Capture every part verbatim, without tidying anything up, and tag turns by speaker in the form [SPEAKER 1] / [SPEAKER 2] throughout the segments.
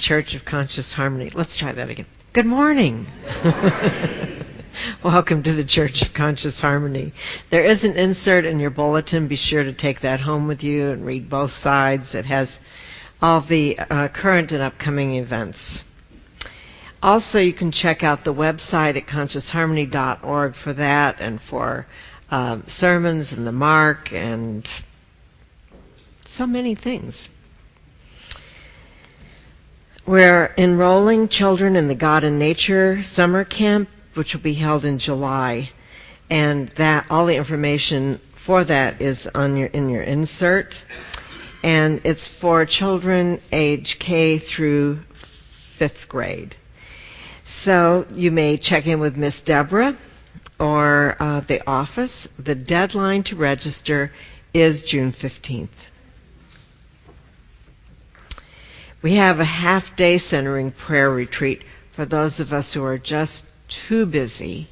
[SPEAKER 1] Church of Conscious Harmony. Let's try that again. Good morning. Welcome to the Church of Conscious Harmony. There is an insert in your bulletin. Be sure to take that home with you and read both sides. It has all the uh, current and upcoming events. Also, you can check out the website at conscious harmony dot org for that and for uh, sermons and the Mark and so many things. We're enrolling children in the God and Nature summer camp, which will be held in July, and that all the information for that is on your in your insert, and it's for children age K through fifth grade. So you may check in with Miss Deborah or uh, the office. The deadline to register is June fifteenth. We have a half-day centering prayer retreat for those of us who are just too busy.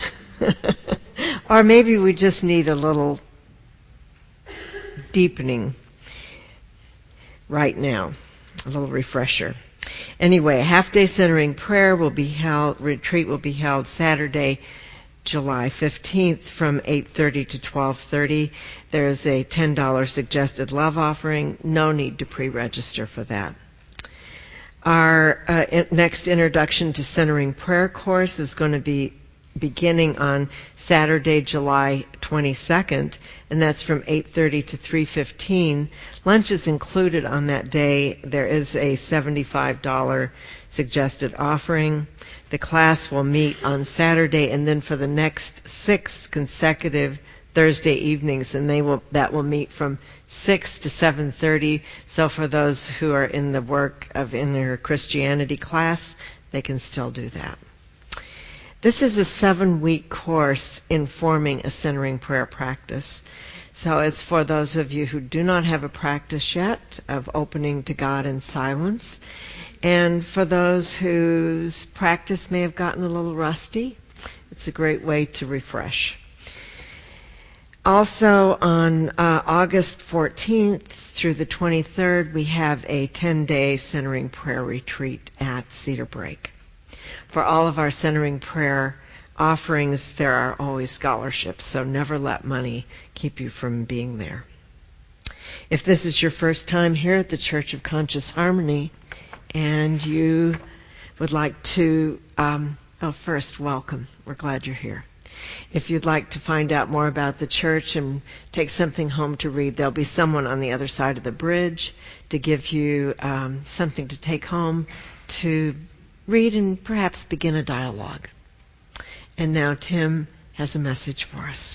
[SPEAKER 1] Or maybe we just need a little deepening right now, a little refresher. Anyway, a half-day centering prayer will be held, retreat will be held Saturday, July fifteenth from eight thirty to twelve thirty. There's a ten dollars suggested love offering. No need to pre-register for that. Our uh, in- next Introduction to Centering Prayer course is going to be beginning on Saturday, July twenty-second, and that's from eight thirty to three fifteen. Lunch is included on that day. There is a seventy-five dollars suggested offering. The class will meet on Saturday and then for the next six consecutive Thursday evenings, and they will that will meet from six to seven thirty. So for those who are in the work of inner Christianity class, they can still do that. This is a seven-week course in forming a centering prayer practice. So it's for those of you who do not have a practice yet of opening to God in silence, and for those whose practice may have gotten a little rusty. It's a great way to refresh. Also, on uh, August fourteenth through the twenty-third, we have a ten-day centering prayer retreat at Cedar Break. For all of our centering prayer offerings, there are always scholarships, so never let money keep you from being there. If this is your first time here at the Church of Conscious Harmony, and you would like to, um, oh, first, welcome. We're glad you're here. If you'd like to find out more about the church and take something home to read, there'll be someone on the other side of the bridge to give you um, something to take home to read and perhaps begin a dialogue. And now Tim has a message for us.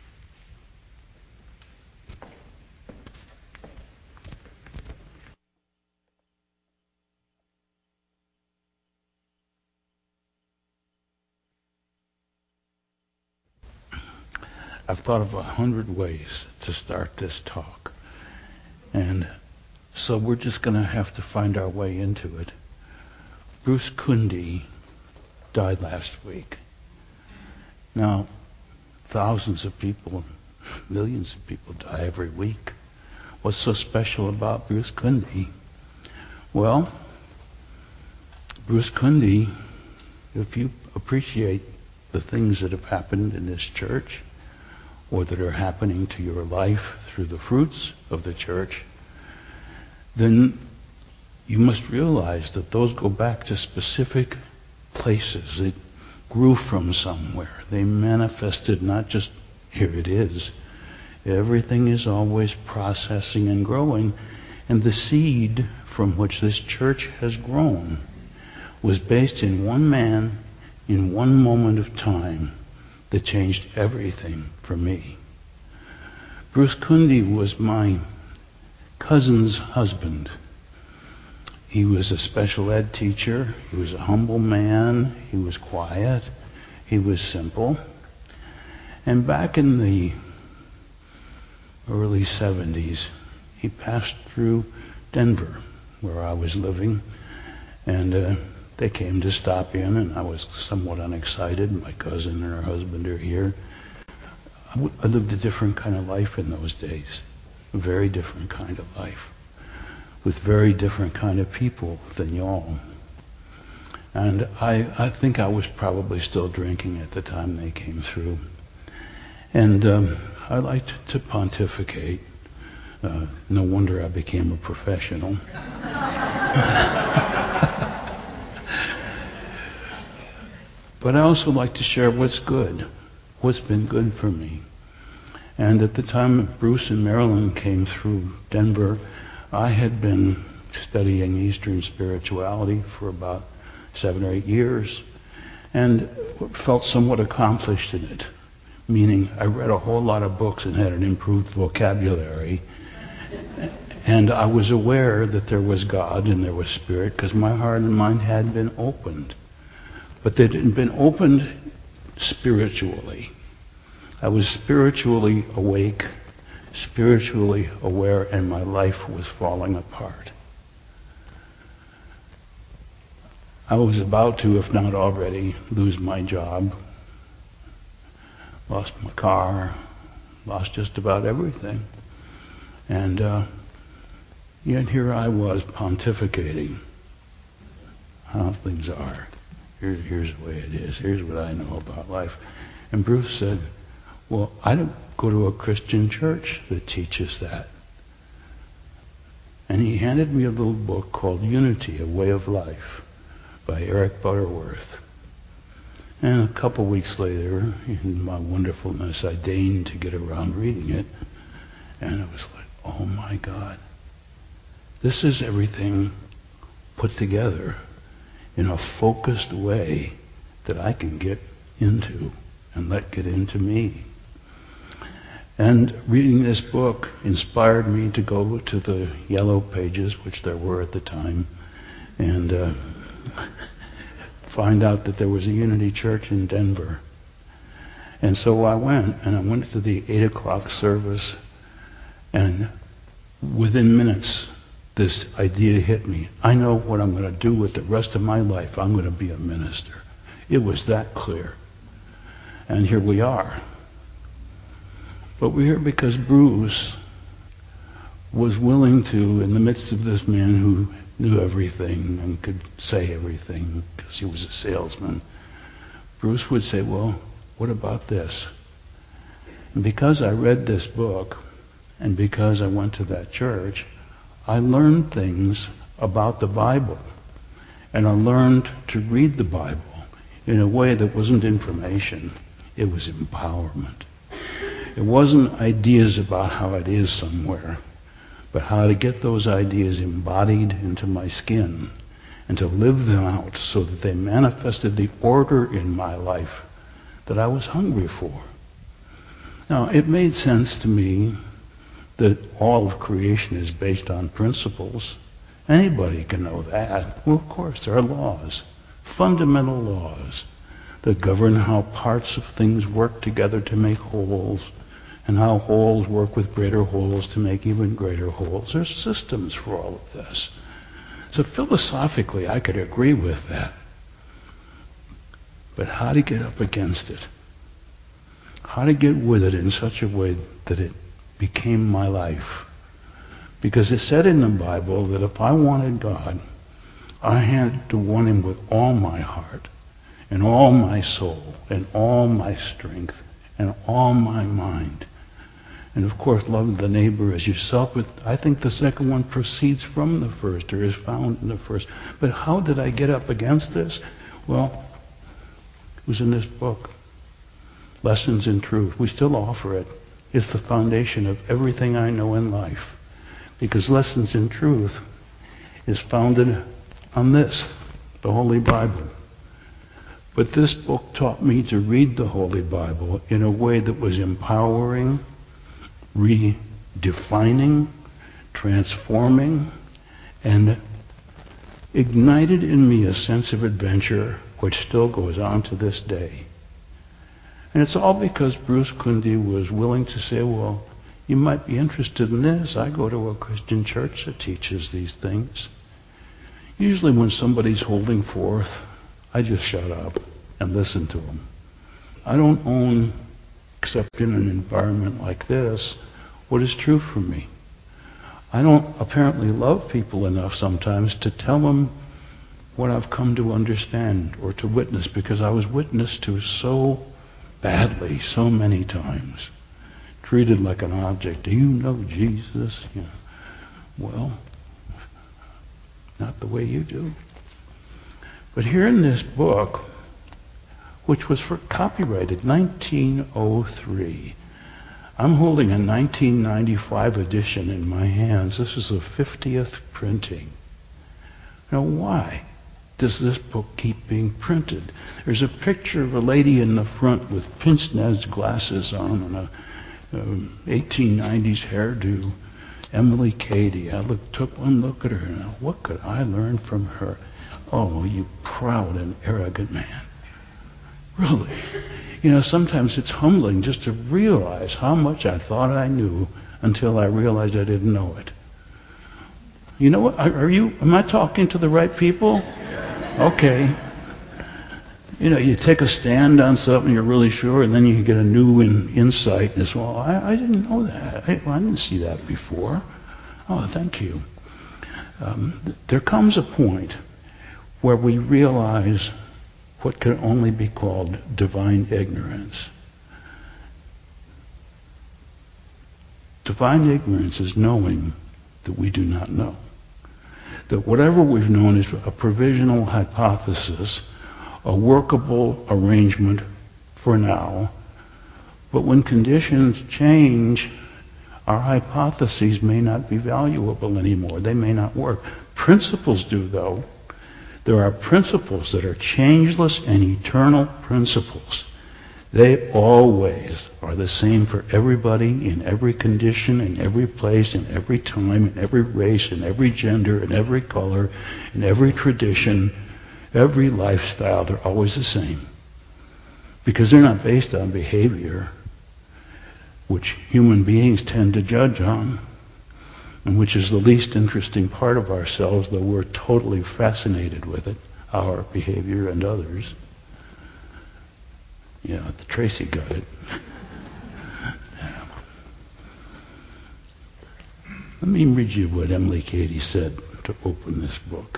[SPEAKER 2] I've thought of a hundred ways to start this talk. And so we're just going to have to find our way into it. Bruce Kunde died last week. Now, thousands of people, millions of people die every week. What's so special about Bruce Kunde? Well, Bruce Kunde, if you appreciate the things that have happened in this church, or that are happening to your life through the fruits of the church, then you must realize that those go back to specific places. It grew from somewhere. They manifested not just, here it is. Everything is always processing and growing. And the seed from which this church has grown was based in one man, in one moment of time, that changed everything for me. Bruce Kunde was my cousin's husband. He was a special ed teacher. He was a humble man. He was quiet. He was simple. And back in the early seventies, he passed through Denver, where I was living, and uh, they came to stop in, and I was somewhat unexcited. My cousin and her husband are here. I, w- I lived a different kind of life in those days, a very different kind of life. with very different kind of people than y'all. And I, I think I was probably still drinking at the time they came through. And um, I liked to pontificate. Uh, no wonder I became a professional. But I also like to share what's good, what's been good for me. And at the time Bruce and Marilyn came through Denver, I had been studying Eastern spirituality for about seven or eight years and felt somewhat accomplished in it, meaning I read a whole lot of books and had an improved vocabulary. And I was aware that there was God and there was Spirit because my heart and mind had been opened. But they hadn't been opened spiritually. I was spiritually awake, spiritually aware, and my life was falling apart. I was about to, if not already, lose my job, lost my car, lost just about everything. And uh, yet here I was pontificating how things are. Here, here's the way it is. Here's what I know about life. And Bruce said, well, I don't go to a Christian church that teaches that. And he handed me a little book called Unity, A Way of Life by Eric Butterworth. And a couple weeks later, in my wonderfulness, I deigned to get around reading it. And it was like, oh my God. This is everything put together in a focused way that I can get into and let get into me. And reading this book inspired me to go to the Yellow Pages, which there were at the time, and uh, find out that there was a Unity Church in Denver. And so I went, and I went to the eight o'clock service, and within minutes, this idea hit me. I know what I'm going to do with the rest of my life. I'm going to be a minister. It was that clear. And here we are. But we're here because Bruce was willing to, in the midst of this man who knew everything and could say everything because he was a salesman, Bruce would say, well, what about this? And because I read this book and because I went to that church, I learned things about the Bible. And I learned to read the Bible in a way that wasn't information. It was empowerment. It wasn't ideas about how it is somewhere, but how to get those ideas embodied into my skin and to live them out so that they manifested the order in my life that I was hungry for. Now, it made sense to me that all of creation is based on principles. Anybody can know that. Well, of course, there are laws, fundamental laws, that govern how parts of things work together to make wholes, and how wholes work with greater wholes to make even greater wholes. There's systems for all of this. So philosophically, I could agree with that. But how to get up against it? How to get with it in such a way that it became my life? Because it said in the Bible that if I wanted God, I had to want Him with all my heart, and all my soul, and all my strength, and all my mind. And of course, love the neighbor as yourself, but I think the second one proceeds from the first, or is found in the first. But how did I get up against this? Well, it was in this book, Lessons in Truth. We still offer it. It's the foundation of everything I know in life. Because Lessons in Truth is founded on this, the Holy Bible. But this book taught me to read the Holy Bible in a way that was empowering, redefining, transforming, and ignited in me a sense of adventure which still goes on to this day. And it's all because Bruce Kunde was willing to say, well, you might be interested in this. I go to a Christian church that teaches these things. Usually when somebody's holding forth, I just shut up and listen to them. I don't own, except in an environment like this, what is true for me. I don't apparently love people enough sometimes to tell them what I've come to understand or to witness, because I was witnessed to so badly so many times. Treated like an object. Do you know Jesus? Yeah. Well, not the way you do. But here in this book, which was for copyrighted nineteen oh three, I'm holding a nineteen ninety-five edition in my hands. This is the fiftieth printing. Now, why does this book keep being printed? There's a picture of a lady in the front with pince-nez glasses on and a um, eighteen nineties hairdo, Emily Cady. I look, took one look at her, and what could I learn from her? Oh, you proud and arrogant man. Really. You know, sometimes it's humbling just to realize how much I thought I knew until I realized I didn't know it. You know what? Are you, am I talking to the right people? Okay. You know, you take a stand on something you're really sure, and then you get a new in, insight as well. I, I didn't know that. I, well, I didn't see that before. Oh, thank you. Um, th- there comes a point where we realize what can only be called divine ignorance. Divine ignorance is knowing that we do not know. That whatever we've known is a provisional hypothesis, a workable arrangement for now, but when conditions change, our hypotheses may not be valuable anymore. They may not work. Principles do, though. There are principles that are changeless and eternal principles. They always are the same for everybody, in every condition, in every place, in every time, in every race, in every gender, in every color, in every tradition, every lifestyle. They're always the same. Because they're not based on behavior, which human beings tend to judge on, and which is the least interesting part of ourselves, though we're totally fascinated with it, our behavior and others. Yeah, Tracy got it. Yeah. Let me read you what Emily Cady said to open this book.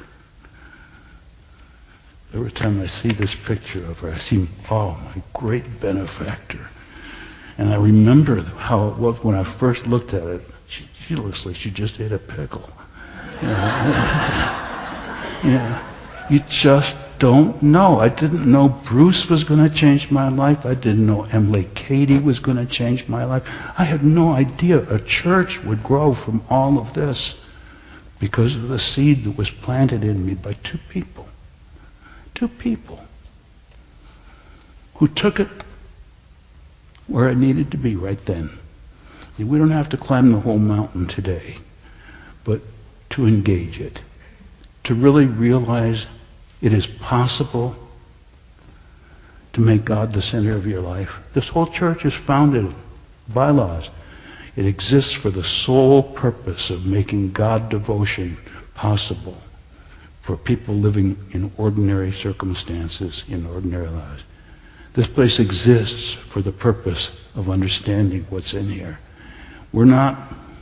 [SPEAKER 2] Every time I see this picture of her, I see, oh, my great benefactor. And I remember how it was when I first looked at it. She, she looks like she just ate a pickle. You know? Yeah. You just don't know. I didn't know Bruce was going to change my life. I didn't know Emily Cady was going to change my life. I had no idea a church would grow from all of this because of the seed that was planted in me by two people. Two people who took it where it needed to be right then. And we don't have to climb the whole mountain today, but to engage it, to really realize it is possible to make God the center of your life. This whole church is founded by laws. It exists for the sole purpose of making God devotion possible for people living in ordinary circumstances, in ordinary lives. This place exists for the purpose of understanding what's in here. We're not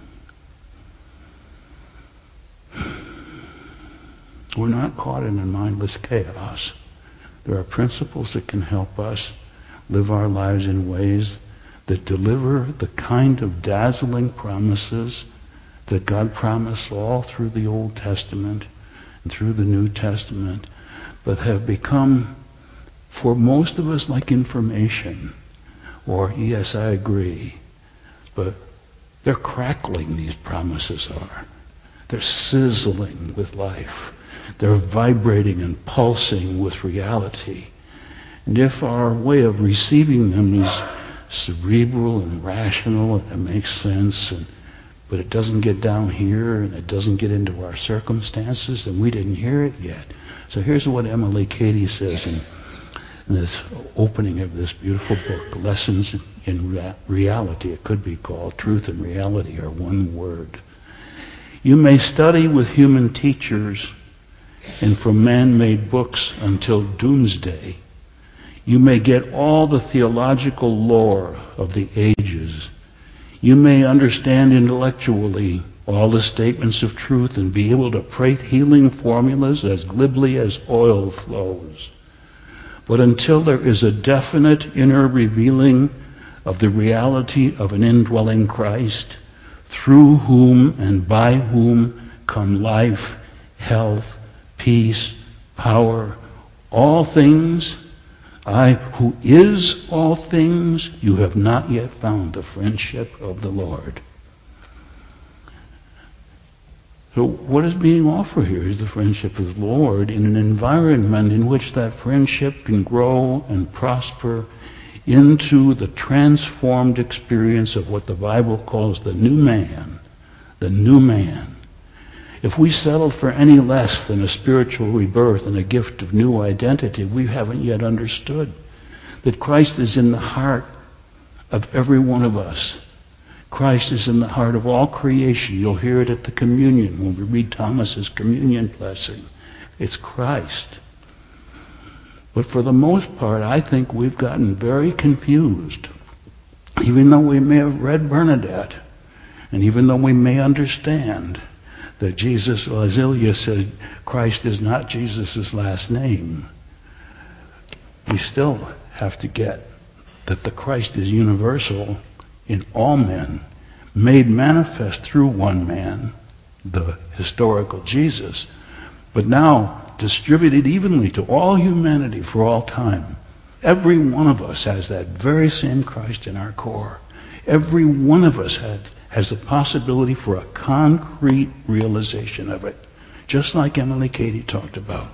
[SPEAKER 2] we're not caught in a mindless chaos. There are principles that can help us live our lives in ways that deliver the kind of dazzling promises that God promised all through the Old Testament and through the New Testament, but have become, for most of us, like information, or yes, I agree, but they're crackling, these promises are. They're sizzling with life. They're vibrating and pulsing with reality. And if our way of receiving them is cerebral and rational, and it makes sense, and, but it doesn't get down here, and it doesn't get into our circumstances, then we didn't hear it yet. So here's what Emily Cady says in in this opening of this beautiful book, Lessons in Re- Reality. It could be called Truth and Reality are one word. You may study with human teachers and from man-made books until doomsday. You may get all the theological lore of the ages. You may understand intellectually all the statements of truth and be able to pray healing formulas as glibly as oil flows. But until there is a definite inner revealing of the reality of an indwelling Christ, through whom and by whom come life, health, peace, power, all things, I, who is all things, you have not yet found the friendship of the Lord. So what is being offered here is the friendship of the Lord in an environment in which that friendship can grow and prosper into the transformed experience of what the Bible calls the new man, the new man. If we settle for any less than a spiritual rebirth and a gift of new identity, we haven't yet understood that Christ is in the heart of every one of us. Christ is in the heart of all creation. You'll hear it at the communion when we read Thomas's communion blessing. It's Christ. But for the most part, I think we've gotten very confused. Even though we may have read Bernadette, and even though we may understand that Jesus, well, as Ilya said, Christ is not Jesus' last name, we still have to get that the Christ is universal in all men, made manifest through one man, the historical Jesus, but now distributed evenly to all humanity for all time. Every one of us has that very same Christ in our core. Every one of us has, has the possibility for a concrete realization of it, just like Emily Cady talked about.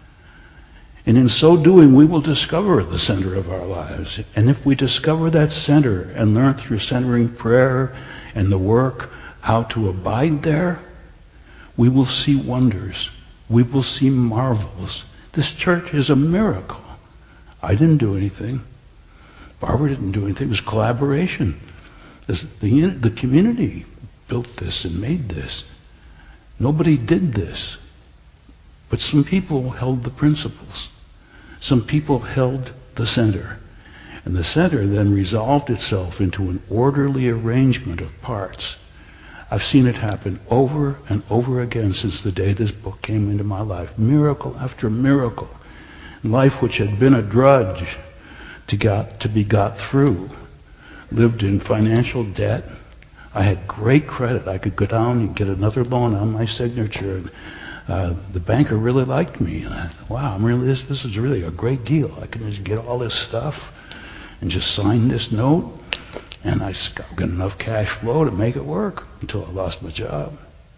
[SPEAKER 2] And in so doing, we will discover the center of our lives. And if we discover that center and learn through centering prayer and the work how to abide there, we will see wonders. We will see marvels. This church is a miracle. I didn't do anything. Barbara didn't do anything. It was collaboration. The, the community built this and made this. Nobody did this. But some people held the principles. Some people held the center. And the center then resolved itself into an orderly arrangement of parts. I've seen it happen over and over again since the day this book came into my life. Miracle after miracle. Life which had been a drudge to, got, to be got through. Lived in financial debt. I had great credit. I could go down and get another loan on my signature. And, uh, the banker really liked me. And I thought, wow, I'm really, this, this is really a great deal. I can just get all this stuff and just sign this note. And I got enough cash flow to make it work until I lost my job.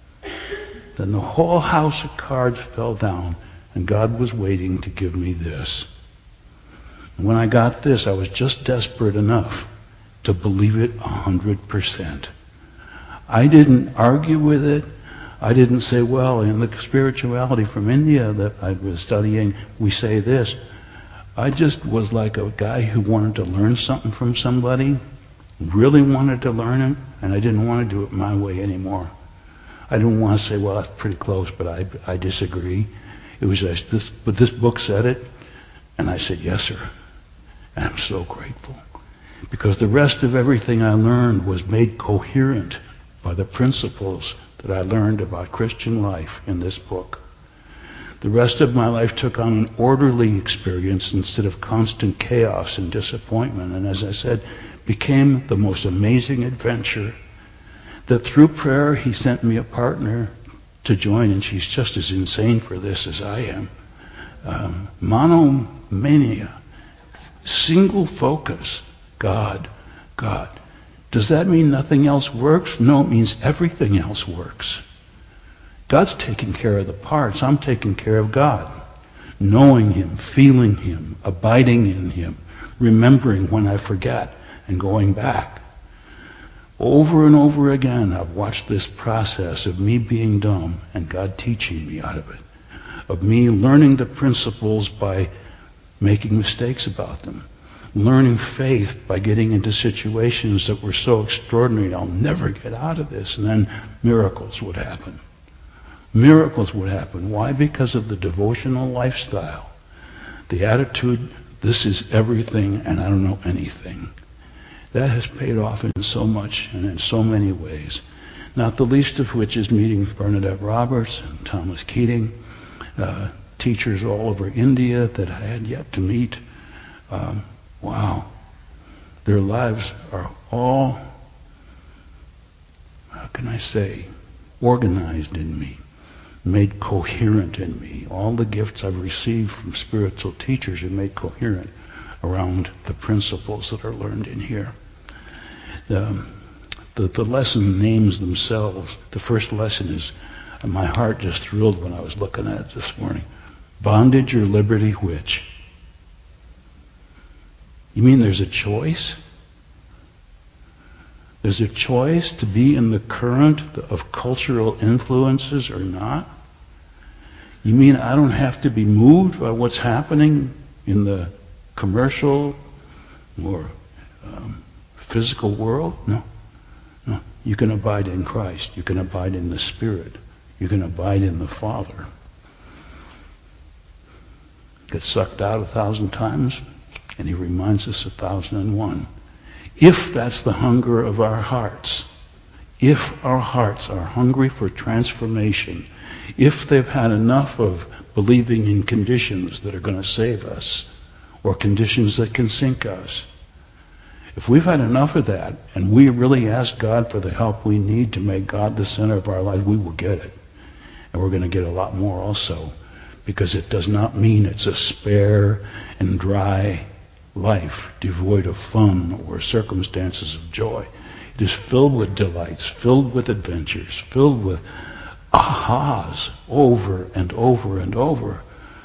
[SPEAKER 2] Then the whole house of cards fell down, and God was waiting to give me this. And when I got this, I was just desperate enough to believe it a hundred percent. I didn't argue with it. I didn't say, well, in the spirituality from India that I was studying, we say this. I just was like a guy who wanted to learn something from somebody, really wanted to learn it, and I didn't want to do it my way anymore. I didn't want to say, well, that's pretty close, but I, I disagree. It was just this, but this book said it, and I said, yes, sir. And I'm so grateful. Because the rest of everything I learned was made coherent by the principles that I learned about Christian life in this book. The rest of my life took on an orderly experience instead of constant chaos and disappointment. And as I said, became the most amazing adventure that through prayer he sent me a partner to join, and she's just as insane for this as I am. Um, monomania, single focus, God, God. Does that mean nothing else works? No, it means everything else works. God's taking care of the parts. I'm taking care of God. Knowing him, feeling him, abiding in him, remembering when I forget, and going back. Over and over again, I've watched this process of me being dumb and God teaching me out of it. Of me learning the principles by making mistakes about them. Learning faith by getting into situations that were so extraordinary, I'll never get out of this. And then miracles would happen. Miracles would happen. Why? Because of the devotional lifestyle. The attitude, this is everything and I don't know anything. That has paid off in so much and in so many ways. Not the least of which is meeting Bernadette Roberts and Thomas Keating, uh, teachers all over India that I had yet to meet. Um, wow. Their lives are all, how can I say, organized in me, made coherent in me. All the gifts I've received from spiritual teachers are made coherent around the principles that are learned in here. Um, the, the lesson names themselves. The first lesson is, my heart just thrilled when I was looking at it this morning. Bondage or liberty, which? You mean there's a choice? There's a choice to be in the current of cultural influences or not? You mean I don't have to be moved by what's happening in the commercial or um, physical world? No. No. You can abide in Christ. You can abide in the Spirit. You can abide in the Father. Get sucked out a thousand times, and He reminds us a thousand and one. If that's the hunger of our hearts, if our hearts are hungry for transformation, if they've had enough of believing in conditions that are going to save us, or conditions that can sink us, if we've had enough of that, and we really ask God for the help we need to make God the center of our life, we will get it. And we're going to get a lot more also, because it does not mean it's a spare and dry life devoid of fun or circumstances of joy. It is filled with delights, filled with adventures, filled with ahas over and over and over.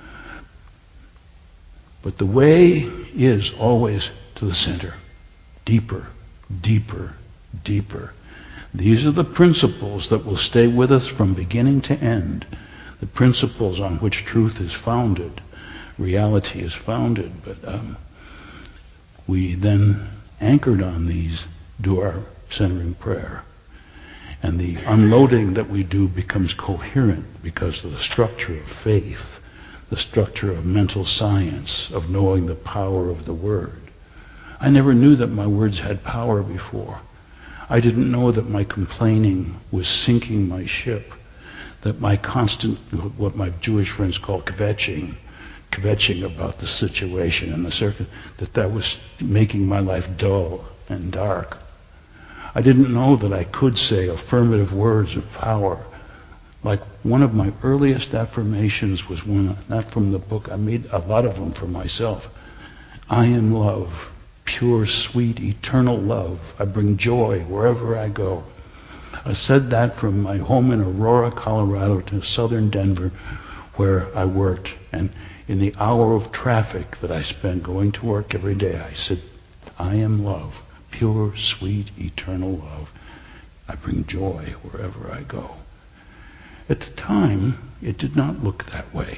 [SPEAKER 2] But the way is always to the center. Deeper, deeper, deeper. These are the principles that will stay with us from beginning to end. The principles on which truth is founded, reality is founded. But um, we then, anchored on these, do our centering prayer. And the unloading that we do becomes coherent because of the structure of faith, the structure of mental science, of knowing the power of the Word. I never knew that my words had power before. I didn't know that my complaining was sinking my ship, that my constant, what my Jewish friends call kvetching, kvetching about the situation and the circuit, that that was making my life dull and dark. I didn't know that I could say affirmative words of power. Like one of my earliest affirmations was one, not from the book, I made a lot of them for myself. I am love. Pure, sweet, eternal love. I bring joy wherever I go. I said that from my home in Aurora, Colorado to southern Denver, where I worked. And in the hour of traffic that I spent going to work every day, I said, I am love. Pure, sweet, eternal love. I bring joy wherever I go. At the time, it did not look that way.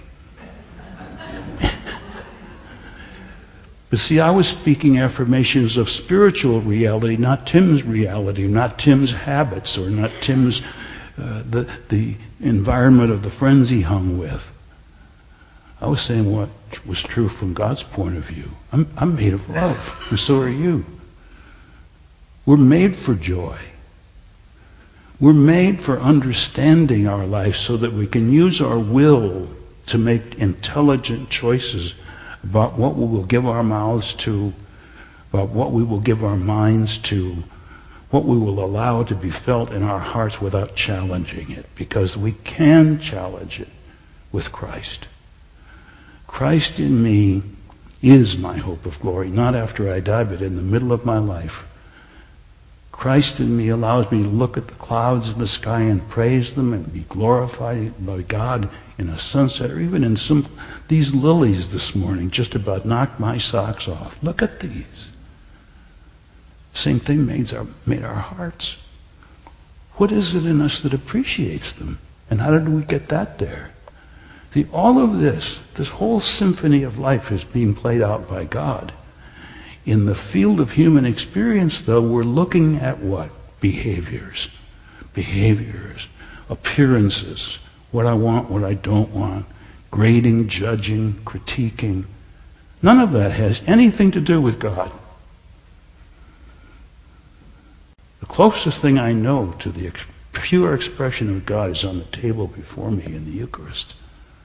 [SPEAKER 2] But see, I was speaking affirmations of spiritual reality, not Tim's reality, not Tim's habits, or not Tim's, uh, the, the environment of the friends he hung with. I was saying what was true from God's point of view. I'm, I'm made of love, and so are you. We're made for joy. We're made for understanding our life so that we can use our will to make intelligent choices about what we will give our mouths to, about what we will give our minds to, what we will allow to be felt in our hearts without challenging it, because we can challenge it with Christ. Christ in me is my hope of glory, not after I die, but in the middle of my life. Christ in me allows me to look at the clouds in the sky and praise them and be glorified by God in a sunset, or even in some these lilies this morning just about knocked my socks off. Look at these. Same thing made our, made our hearts. What is it in us that appreciates them? And how did we get that there? See, all of this, this whole symphony of life is being played out by God. In the field of human experience, though, we're looking at what? Behaviors. Behaviors. Appearances. What I want, what I don't want. Grading, judging, critiquing. None of that has anything to do with God. closest thing I know to the ex- pure expression of God is on the table before me in the Eucharist.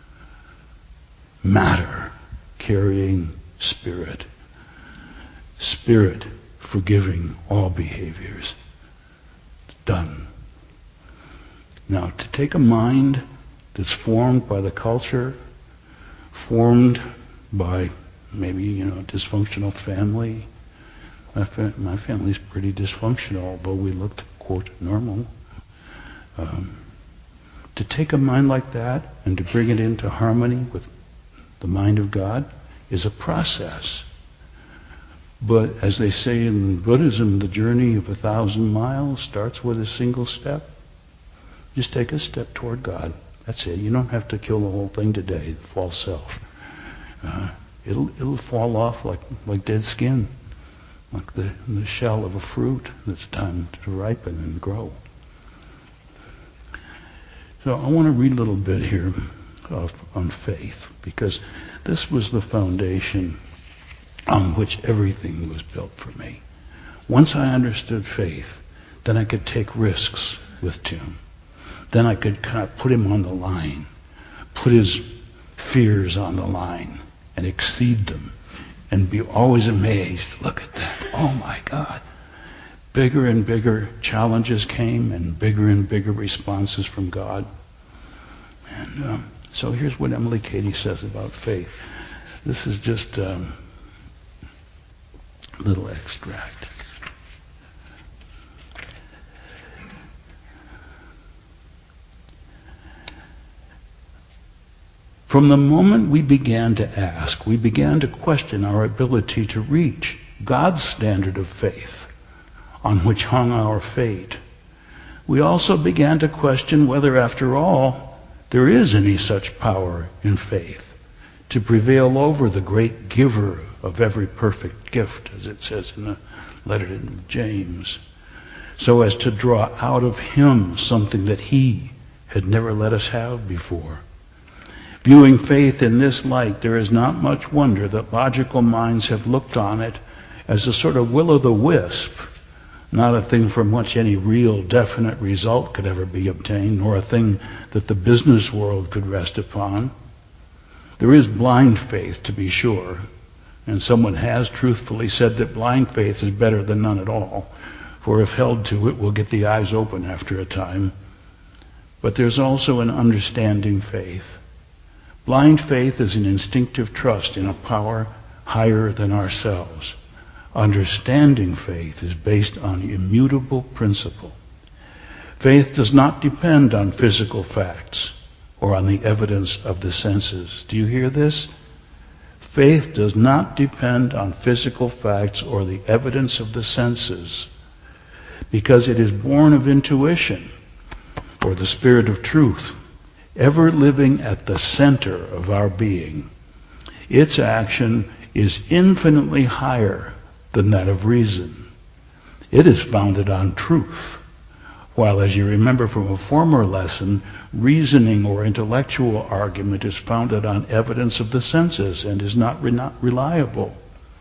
[SPEAKER 2] Matter carrying spirit. Spirit forgiving all behaviors. Done. Now, to take a mind that's formed by the culture, formed by maybe, you know, a dysfunctional family. My, fa- my family's pretty dysfunctional, although we looked, quote, normal. Um, to take a mind like that and to bring it into harmony with the mind of God is a process. But as they say in Buddhism, the journey of a thousand miles starts with a single step. Just take a step toward God. That's it. You don't have to kill the whole thing today, the false self. Uh, it'll it'll fall off like like dead skin, like the the shell of a fruit that's time to ripen and grow. So I want to read a little bit here of, on faith, because this was the foundation on which everything was built for me. Once I understood faith, then I could take risks with Tim. Then I could kind of put him on the line, put his fears on the line and exceed them and be always amazed. Look at that. Oh my God. Bigger and bigger challenges came and bigger and bigger responses from God. And um, so here's what Emily Cady says about faith. This is just um, a little extract. From the moment we began to ask, we began to question our ability to reach God's standard of faith, on which hung our fate. We also began to question whether, after all, there is any such power in faith to prevail over the great giver of every perfect gift, as it says in the letter to James, so as to draw out of him something that he had never let us have before. Viewing faith in this light, there is not much wonder that logical minds have looked on it as a sort of will-o'-the-wisp, not a thing from which any real, definite result could ever be obtained, nor a thing that the business world could rest upon. There is blind faith, to be sure, and someone has truthfully said that blind faith is better than none at all, for if held to, it will get the eyes open after a time. But there's also an understanding faith. Blind faith is an instinctive trust in a power higher than ourselves. Understanding faith is based on immutable principle. Faith does not depend on physical facts or on the evidence of the senses. Do you hear this? Faith does not depend on physical facts or the evidence of the senses, because it is born of intuition, or the spirit of truth, ever living at the center of our being. Its action is infinitely higher than that of reason. It is founded on truth, while, as you remember from a former lesson, reasoning or intellectual argument is founded on evidence of the senses and is not, re- not reliable.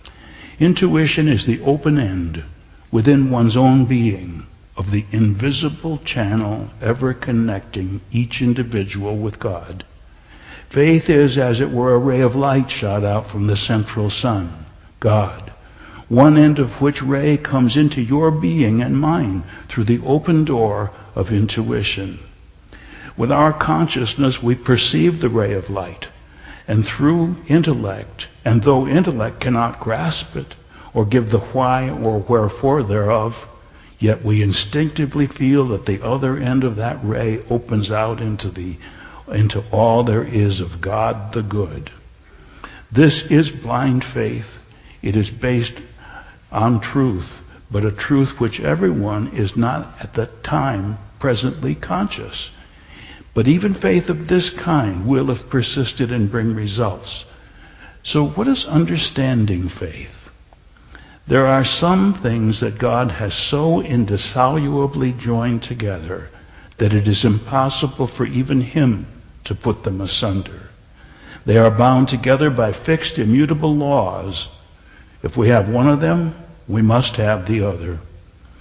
[SPEAKER 2] Intuition is the open end within one's own being of the invisible channel ever connecting each individual with God. Faith is, as it were, a ray of light shot out from the central sun, God, one end of which ray comes into your being and mine through the open door of intuition. With our consciousness, we perceive the ray of light, and through intellect, and though intellect cannot grasp it or give the why or wherefore thereof, yet we instinctively feel that the other end of that ray opens out into the into all there is of God the good. This is blind faith. It is based on truth, but a truth which everyone is not at that time presently conscious. But even faith of this kind will, if persisted, and bring results. So what is understanding faith? There are some things that God has so indissolubly joined together that it is impossible for even Him to put them asunder. They are bound together by fixed, immutable laws. If we have one of them, we must have the other.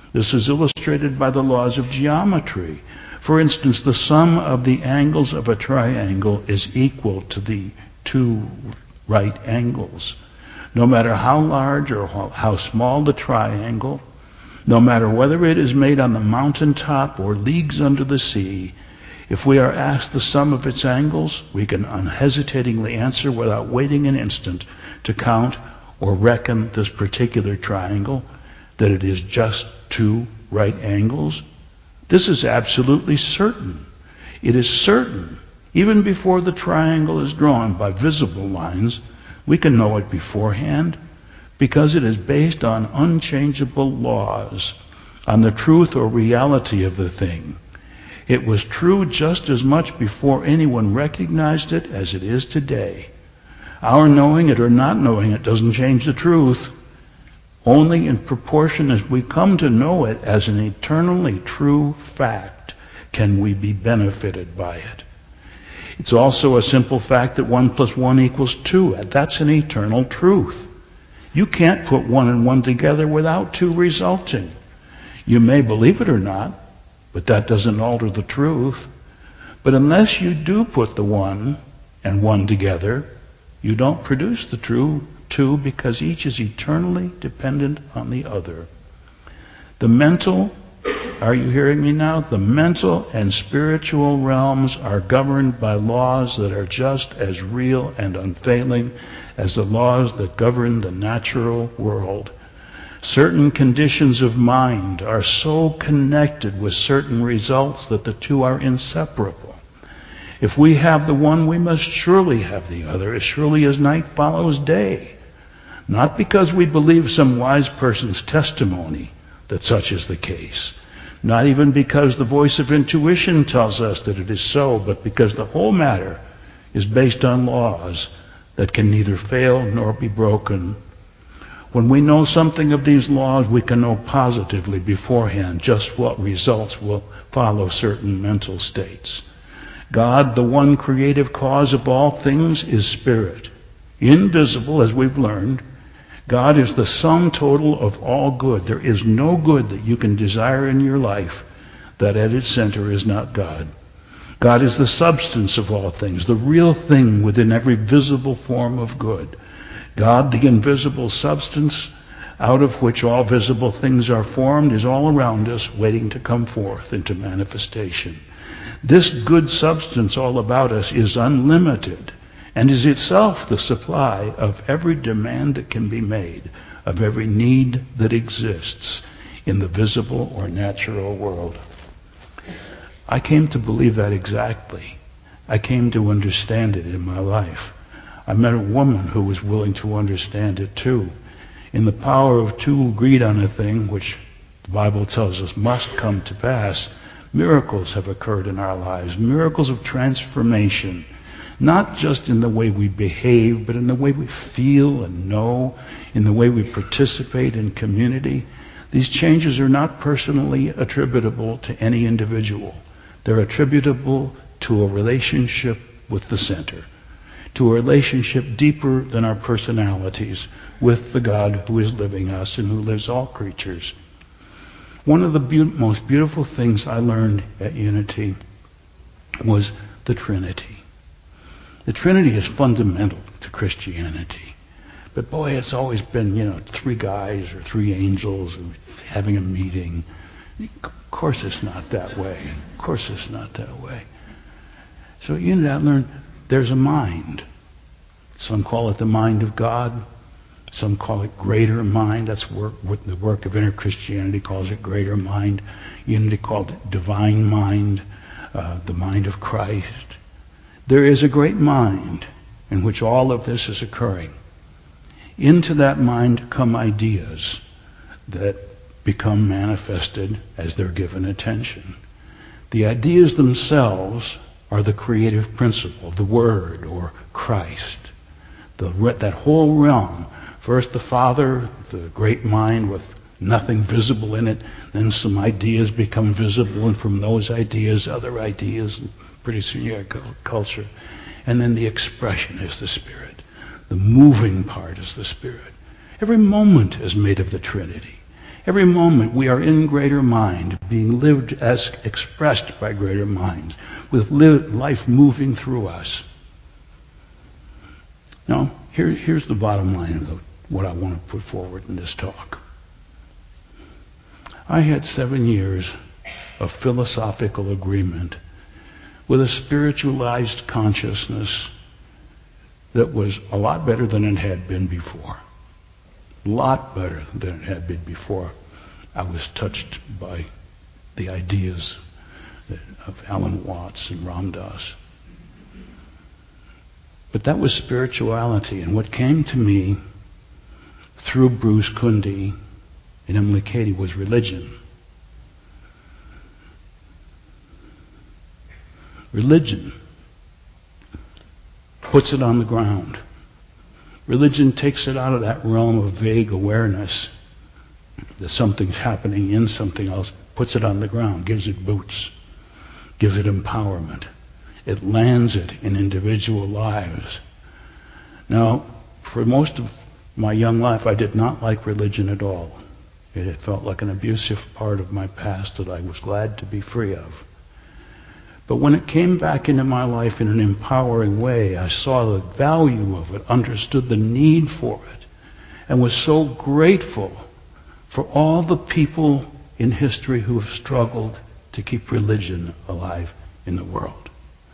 [SPEAKER 2] This is illustrated by the laws of geometry. For instance, the sum of the angles of a triangle is equal to the two right angles. No matter how large or how small the triangle, no matter whether it is made on the mountaintop or leagues under the sea, if we are asked the sum of its angles, we can unhesitatingly answer without waiting an instant to count or reckon this particular triangle, that it is just two right angles. This is absolutely certain. It is certain. Even before the triangle is drawn by visible lines, we can know it beforehand because it is based on unchangeable laws, on the truth or reality of the thing. It was true just as much before anyone recognized it as it is today. Our knowing it or not knowing it doesn't change the truth. Only in proportion as we come to know it as an eternally true fact can we be benefited by it. It's also a simple fact that one plus one equals two. That's an eternal truth. You can't put one and one together without two resulting. You may believe it or not, but that doesn't alter the truth. But unless you do put the one and one together, you don't produce the true two because each is eternally dependent on the other. The mental, are you hearing me now? The mental and spiritual realms are governed by laws that are just as real and unfailing as the laws that govern the natural world. Certain conditions of mind are so connected with certain results that the two are inseparable. If we have the one, we must surely have the other, as surely as night follows day. Not because we believe some wise person's testimony that such is the case. Not even because the voice of intuition tells us that it is so, but because the whole matter is based on laws that can neither fail nor be broken. When we know something of these laws, we can know positively beforehand just what results will follow certain mental states. God, the one creative cause of all things, is spirit. Invisible, as we've learned. God is the sum total of all good. There is no good that you can desire in your life that at its center is not God. God is the substance of all things, the real thing within every visible form of good. God, the invisible substance out of which all visible things are formed, is all around us, waiting to come forth into manifestation. This good substance all about us is unlimited and is itself the supply of every demand that can be made, of every need that exists in the visible or natural world. I came to believe that exactly. I came to understand it in my life. I met a woman who was willing to understand it too. In the power of two agreed on a thing, which the Bible tells us must come to pass, miracles have occurred in our lives, miracles of transformation, not just in the way we behave, but in the way we feel and know, in the way we participate in community. These changes are not personally attributable to any individual. They're attributable to a relationship with the center, to a relationship deeper than our personalities with the God who is living us and who lives all creatures. One of the be- most beautiful things I learned at Unity was the Trinity. The Trinity is fundamental to Christianity. But boy, it's always been, you know, three guys or three angels having a meeting. Of course it's not that way. Of course it's not that way. So at Unity I learned there's a mind. Some call it the mind of God. Some call it greater mind. That's work, what the work of inner Christianity calls it, greater mind. Unity called it divine mind, uh, the mind of Christ. There is a great mind in which all of this is occurring. Into that mind come ideas that become manifested as they're given attention. The ideas themselves are the creative principle, the Word or Christ. The, that whole realm. First the Father, the great mind with nothing visible in it. Then some ideas become visible, and from those ideas, other ideas, and pretty soon you got culture. And then the expression is the Spirit. The moving part is the Spirit. Every moment is made of the Trinity. Every moment we are in greater mind, being lived as expressed by greater minds, with life moving through us. Now, here, here's the bottom line of what I want to put forward in this talk. I had seven years of philosophical agreement with a spiritualized consciousness that was a lot better than it had been before. A lot better than it had been before. I was touched by the ideas of Alan Watts and Ram Dass. But that was spirituality, and what came to me through Bruce Kunde and Emily Cady was religion. Religion puts it on the ground. Religion takes it out of that realm of vague awareness that something's happening in something else, puts it on the ground, gives it boots, gives it empowerment. It lands it in individual lives. Now, for most of my young life, I did not like religion at all. It had felt like an abusive part of my past that I was glad to be free of. But when it came back into my life in an empowering way, I saw the value of it, understood the need for it, and was so grateful for all the people in history who have struggled to keep religion alive in the world.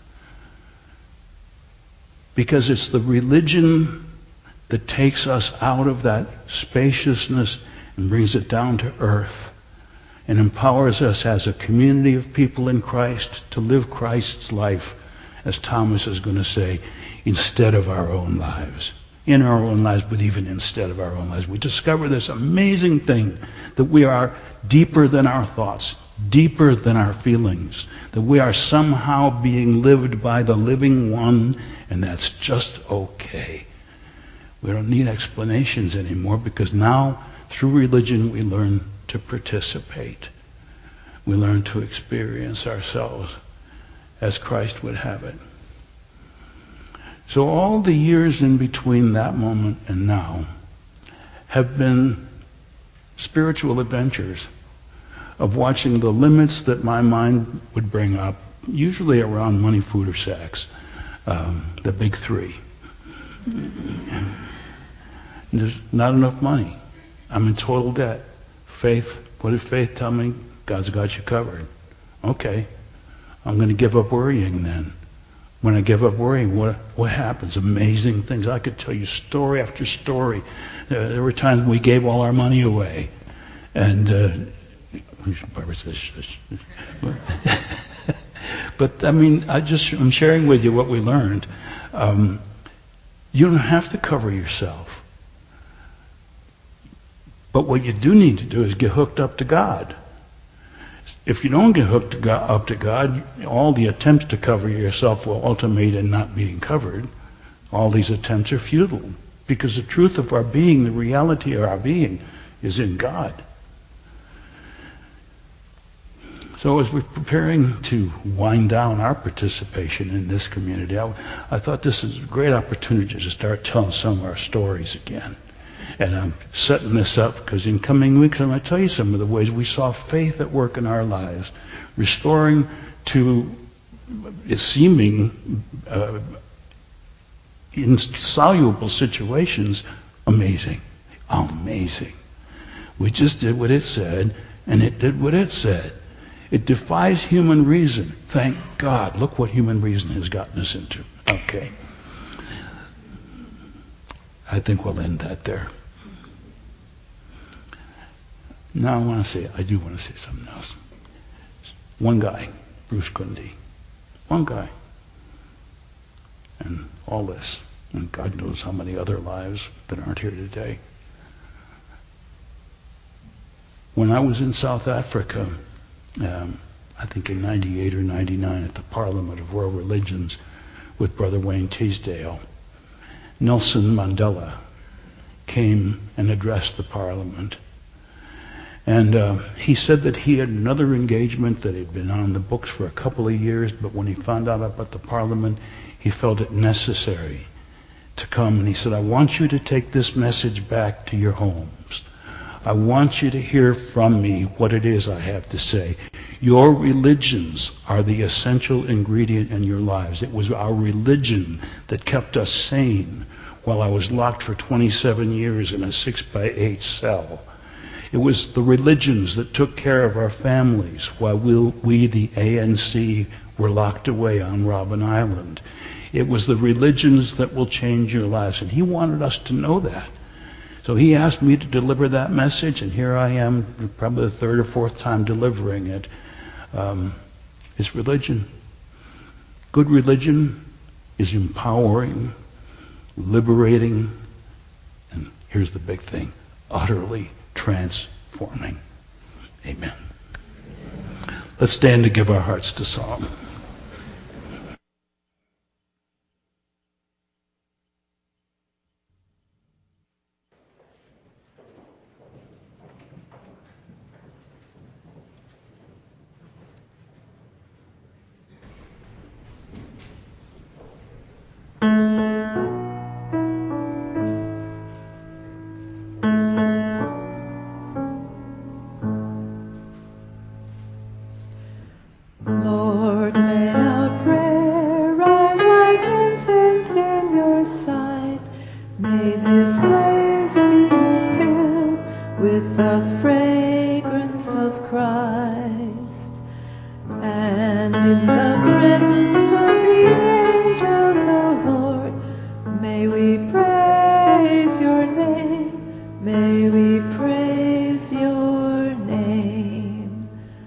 [SPEAKER 2] Because it's the religion that takes us out of that spaciousness and brings it down to earth and empowers us as a community of people in Christ to live Christ's life, as Thomas is going to say, instead of our own lives. In our own lives, but even instead of our own lives. We discover this amazing thing that we are deeper than our thoughts, deeper than our feelings, that we are somehow being lived by the living one, and that's just okay. We don't need explanations anymore, because now, through religion, we learn to participate. We learn to experience ourselves as Christ would have it. So all the years in between that moment and now have been spiritual adventures of watching the limits that my mind would bring up, usually around money, food, or sex, um, the big three. There's not enough money. I'm in total debt. Faith, what did faith tell me? God's got you covered. Okay, I'm going to give up worrying then. When I give up worrying, what what happens? Amazing things. I could tell you story after story. Uh, there were times we gave all our money away, and uh, Barbara says, shush. But I mean, I just I'm sharing with you what we learned. Um, you don't have to cover yourself. But what you do need to do is get hooked up to God. If you don't get hooked to God, up to God, all the attempts to cover yourself will ultimate in not being covered. All these attempts are futile, because the truth of our being, the reality of our being, is in God. So as we're preparing to wind down our participation in this community, I, I thought this is a great opportunity to start telling some of our stories again. And I'm setting this up because in coming weeks I'm going to tell you some of the ways we saw faith at work in our lives, restoring to seeming uh, insoluble situations. Amazing. Amazing. We just did what it said, and it did what it said. It defies human reason. Thank God. Look what human reason has gotten us into. Okay. I think we'll end that there. Now I want to say, I do want to say something else. One guy, Bruce Kunde. One guy. And all this. And God knows how many other lives that aren't here today. When I was in South Africa, um, I think in ninety-eight or ninety-nine at the Parliament of World Religions with Brother Wayne Teasdale, Nelson Mandela came and addressed the Parliament. And uh, he said that he had another engagement that had been on the books for a couple of years, but when he found out about the Parliament, he felt it necessary to come. And he said, I want you to take this message back to your homes. I want you to hear from me what it is I have to say. Your religions are the essential ingredient in your lives. It was our religion that kept us sane while I was locked for twenty-seven years in a six by eight cell. It was the religions that took care of our families while we, we, the A N C, were locked away on Robben Island. It was the religions that will change your lives. And he wanted us to know that. So he asked me to deliver that message, and here I am, probably the third or fourth time delivering it. Um, it's religion. Good religion is empowering, liberating, and here's the big thing, utterly transforming. Amen. Let's stand to give our hearts to song.
[SPEAKER 3] Lord, may our prayer rise like incense in your sight. May this place be filled with the fragrance of Christ. And in the presence of the angels, O Lord, may we praise your name. May we praise your name.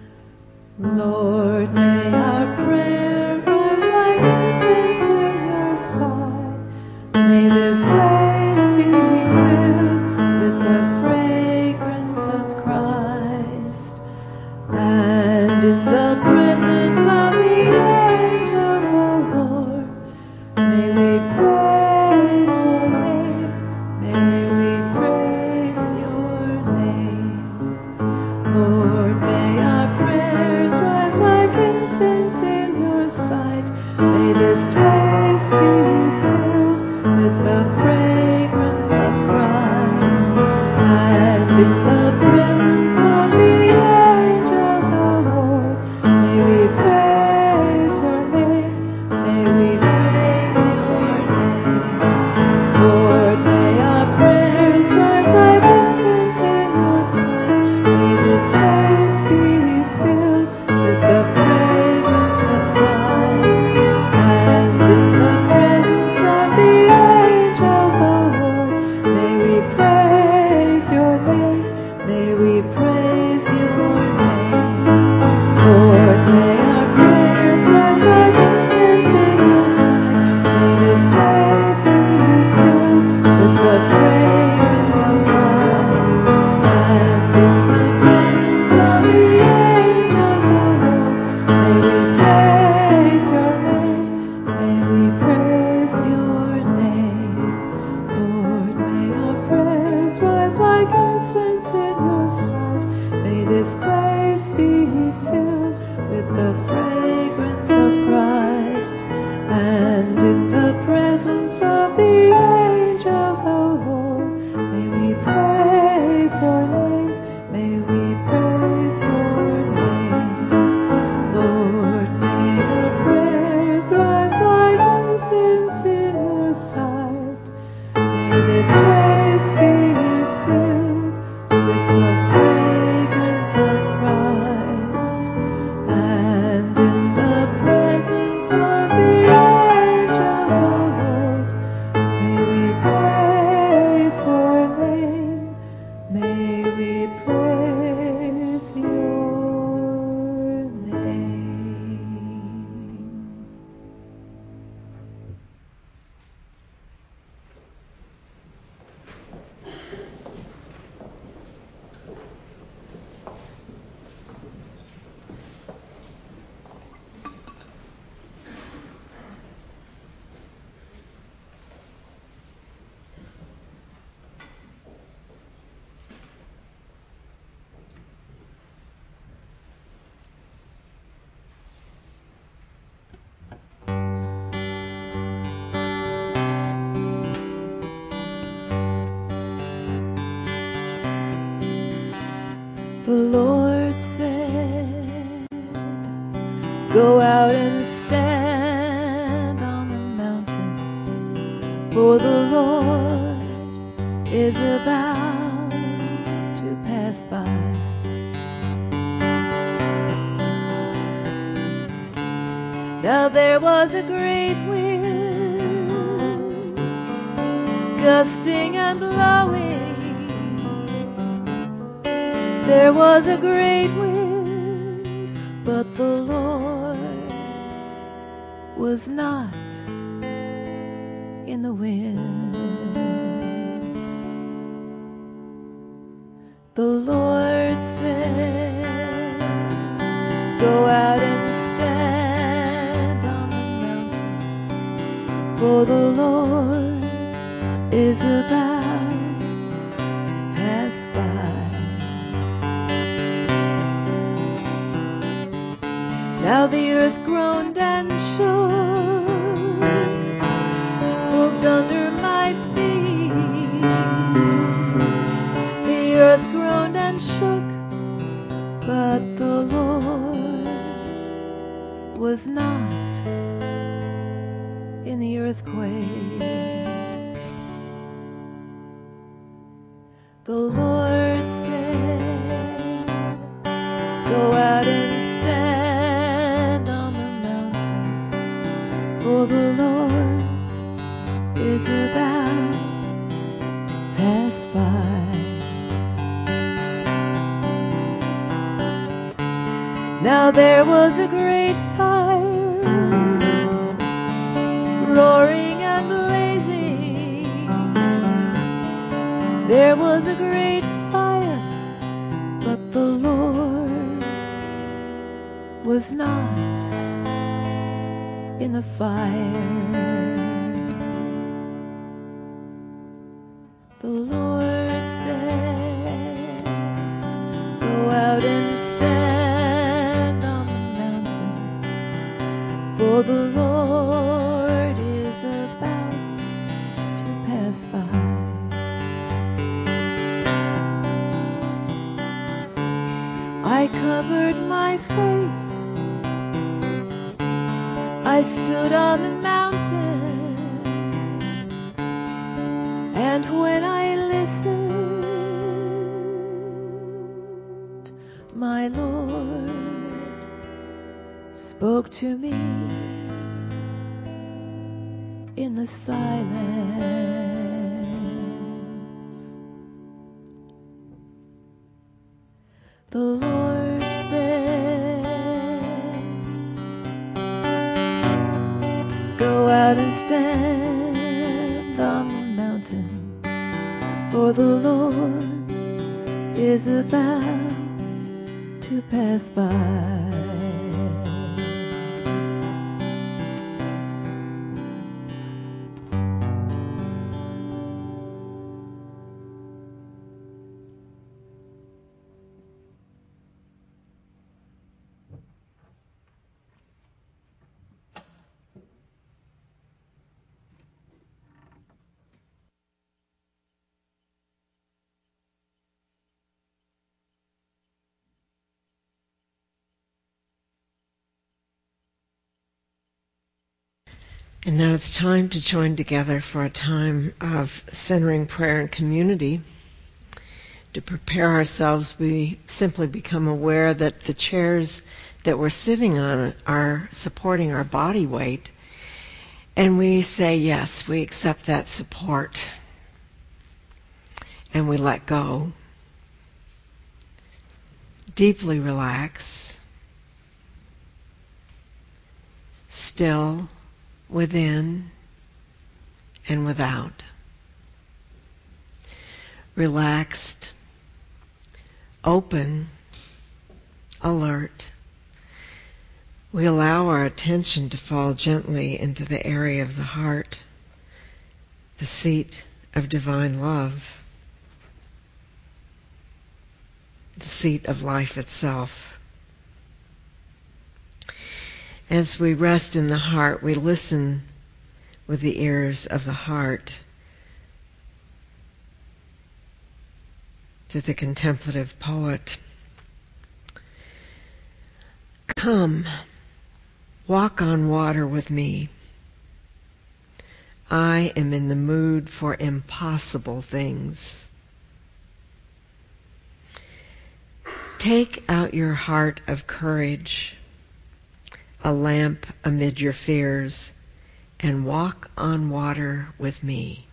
[SPEAKER 3] Lord, may our prayer rise like incense in your sight. May this place be filled with the fragrance of Christ. And in the presence of the angels, O Lord, may we praise your name. May we praise your name. Lord, may our prayers rise like incense in your sight. May this place be filled with the fragrance of Christ. And in the presence of the angels, O Lord, Go out and stand on the mountain, for the Lord is about to pass by. Now there was a great wind, gusting and blowing. There was a great wind, but the Lord was not in the wind. The Lord said, go out and stand on the mountain, for the Lord is about to pass by. Now the earth groaned and shook, moved under my feet. The earth groaned and shook, but the Lord was not in the earthquake. The Lord said, go out and stand on the mountain, for the Lord is about to pass by. Now there was a great fire, roaring and blazing. There was a great fire, but the Lord was not in the fire. The Lord said, go out and stand on the mountain, for the Lord is about to pass by. I covered my face, I stood on the mountain, and when I listened, my Lord spoke to me in the silence. The Lord says, go out and stand on the mountain, for the Lord is about to pass by.
[SPEAKER 1] And now it's time to join together for a time of centering prayer and community. To prepare ourselves, we simply become aware that the chairs that we're sitting on are supporting our body weight. And we say, yes, we accept that support. And we let go. Deeply relax. Still. Within and without. Relaxed, open, alert. We allow our attention to fall gently into the area of the heart, the seat of divine love, the seat of life itself. As we rest in the heart, we listen with the ears of the heart to the contemplative poet. Come, Walk on water with me. I am in the mood for impossible things. Take out your heart of courage, a lamp amid your fears, and walk on water with me.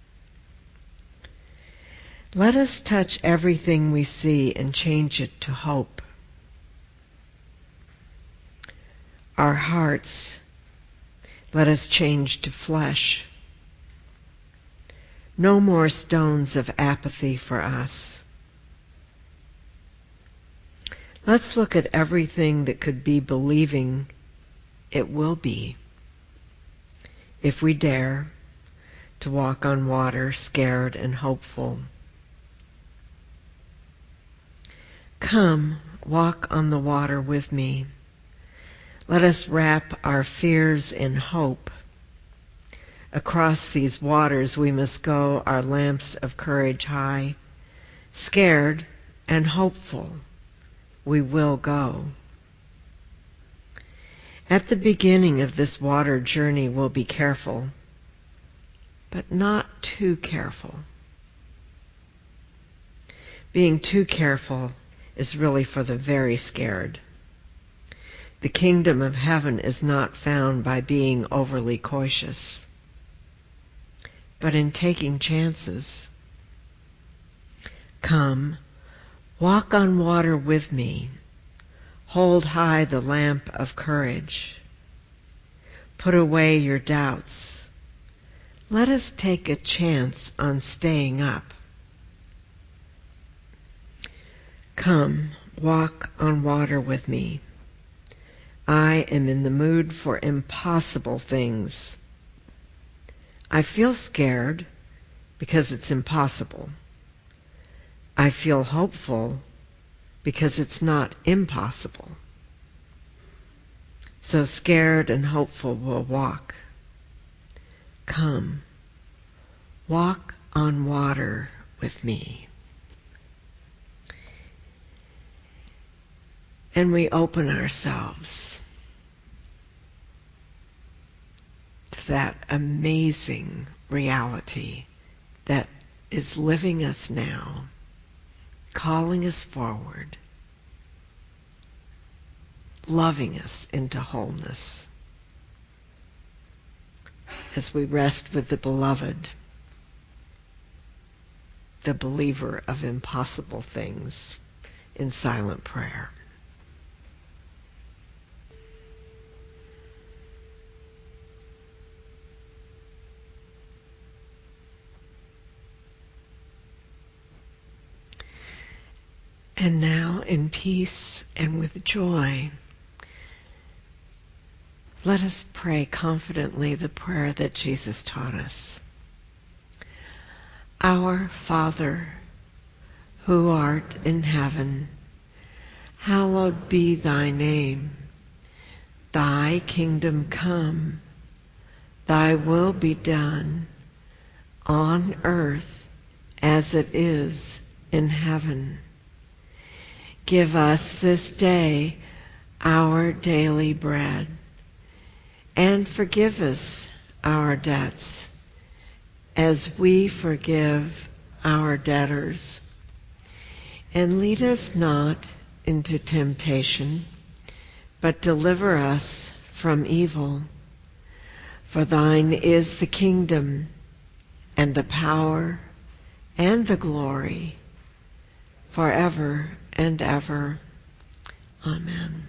[SPEAKER 1] Let us touch everything we see and change it to hope. Our hearts, let us change to flesh. No more stones of apathy for us. Let's look at everything that could be believing it will be, if we dare to walk on water, scared and hopeful. Come, walk on the water with me. Let us wrap our fears in hope. Across these waters we must go, our lamps of courage high. Scared and hopeful, we will go. At the beginning of this water journey we'll be careful, but not too careful. Being too careful is really for the very scared. The kingdom of heaven is not found by being overly cautious, but in taking chances. Come, walk on water with me. Hold high the lamp of courage. Put away your doubts. Let us take a chance on staying up. Come, walk on water with me. I am in the mood for impossible things. I feel scared because it's impossible. I feel hopeful because it's not impossible. So scared and hopeful we'll walk. Come, walk on water with me. And we open ourselves to that amazing reality that is living us now, calling us forward, loving us into wholeness. As we rest with the beloved, the believer of impossible things, in silent prayer. And now, in peace and with joy, let us pray confidently the prayer that Jesus taught us. Our Father, who art in heaven, hallowed be thy name. Thy kingdom come, thy will be done, on earth as it is in heaven. Give us this day our daily bread, and forgive us our debts, as we forgive our debtors. And lead us not into temptation, but deliver us from evil. For thine is the kingdom, and the power, and the glory, forever and ever. Amen.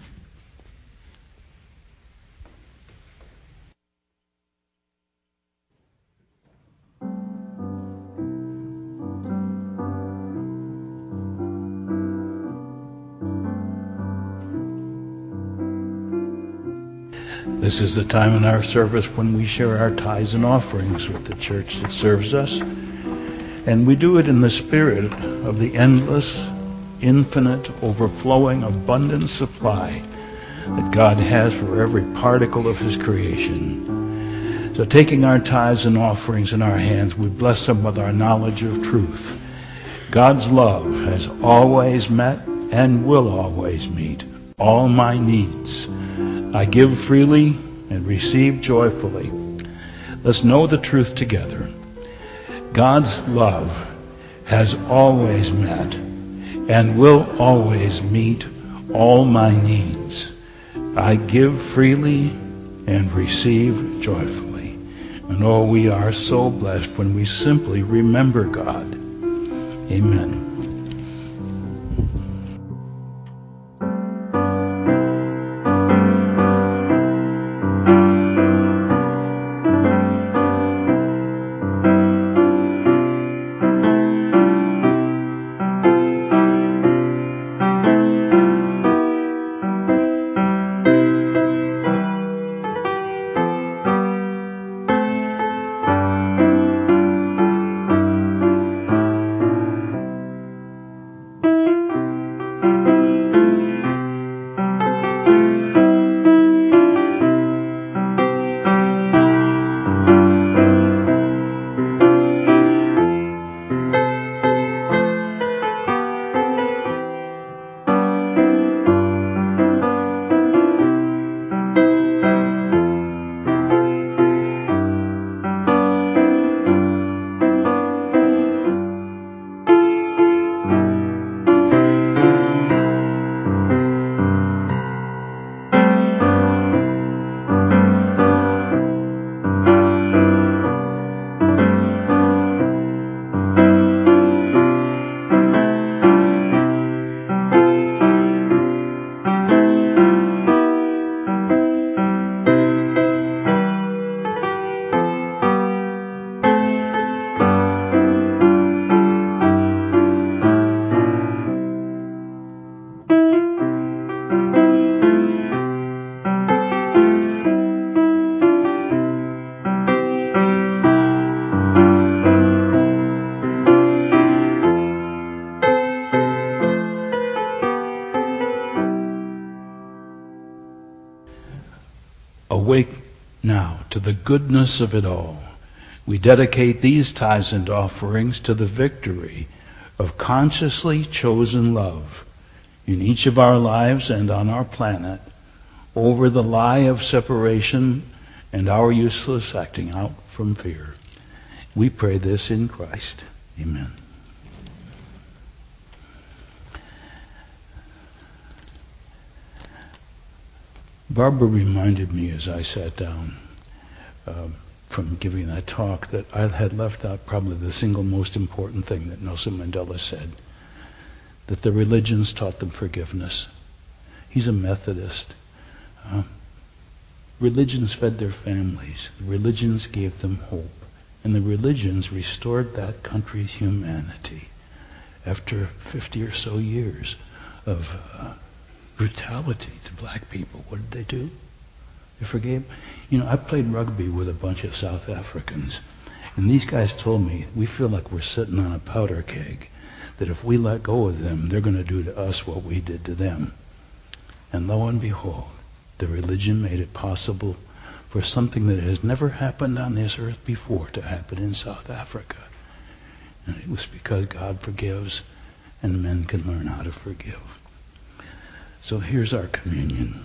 [SPEAKER 2] This is the time in our service when we share our tithes and offerings with the church that serves us. And we do it in the spirit of the endless, infinite, overflowing, abundant supply that God has for every particle of his creation. So taking our tithes and offerings in our hands, we bless them with our knowledge of truth. God's love has always met and will always meet all my needs. I give freely and receive joyfully. Let's know the truth together. God's love has always met and will always meet all my needs. I give freely and receive joyfully. And oh, we are so blessed when we simply remember God. Amen. Awake now to the goodness of it all. We dedicate these tithes and offerings to the victory of consciously chosen love in each of our lives and on our planet over the lie of separation and our useless acting out from fear. We pray this in Christ. Amen. Barbara reminded me as I sat down uh, from giving that talk that I had left out probably the single most important thing that Nelson Mandela said, that the religions taught them forgiveness. He's a Methodist. Uh, religions fed their families. The religions gave them hope. And the religions restored that country's humanity after fifty or so years of uh, brutality to black people. What did they do? They forgave. You know, I played rugby with a bunch of South Africans, and these guys told me, we feel like we're sitting on a powder keg, that if we let go of them, they're going to do to us what we did to them. And lo and behold, the religion made it possible for something that has never happened on this earth before to happen in South Africa. And it was because God forgives, and men can learn how to forgive. So here's our communion.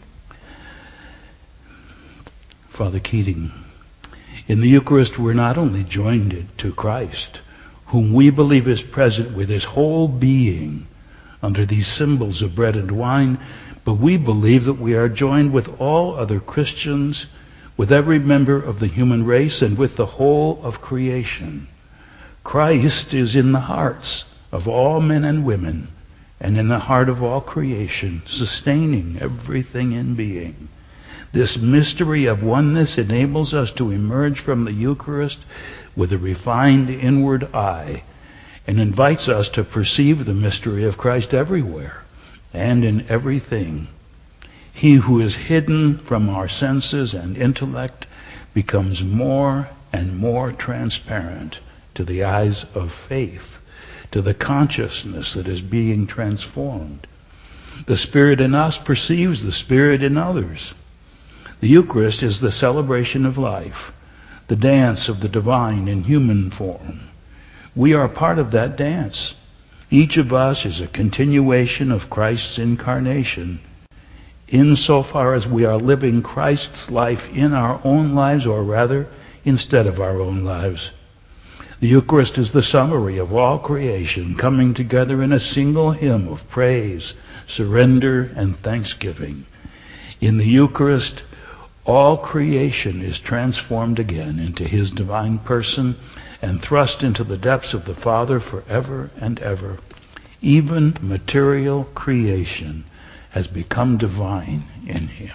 [SPEAKER 2] Father Keating, in the Eucharist we're not only joined to Christ, whom we believe is present with his whole being under these symbols of bread and wine, but we believe that we are joined with all other Christians, with every member of the human race, and with the whole of creation. Christ is in the hearts of all men and women, and in the heart of all creation, sustaining everything in being. This mystery of oneness enables us to emerge from the Eucharist with a refined inward eye, and invites us to perceive the mystery of Christ everywhere and in everything. He who is hidden from our senses and intellect becomes more and more transparent to the eyes of faith, to the consciousness that is being transformed. The Spirit in us perceives the Spirit in others. The Eucharist is the celebration of life, the dance of the divine in human form. We are part of that dance. Each of us is a continuation of Christ's incarnation insofar as we are living Christ's life in our own lives, or rather, instead of our own lives. The Eucharist is the summary of all creation coming together in a single hymn of praise, surrender, and thanksgiving. In the Eucharist, all creation is transformed again into His divine person and thrust into the depths of the Father forever and ever. Even material creation has become divine in Him.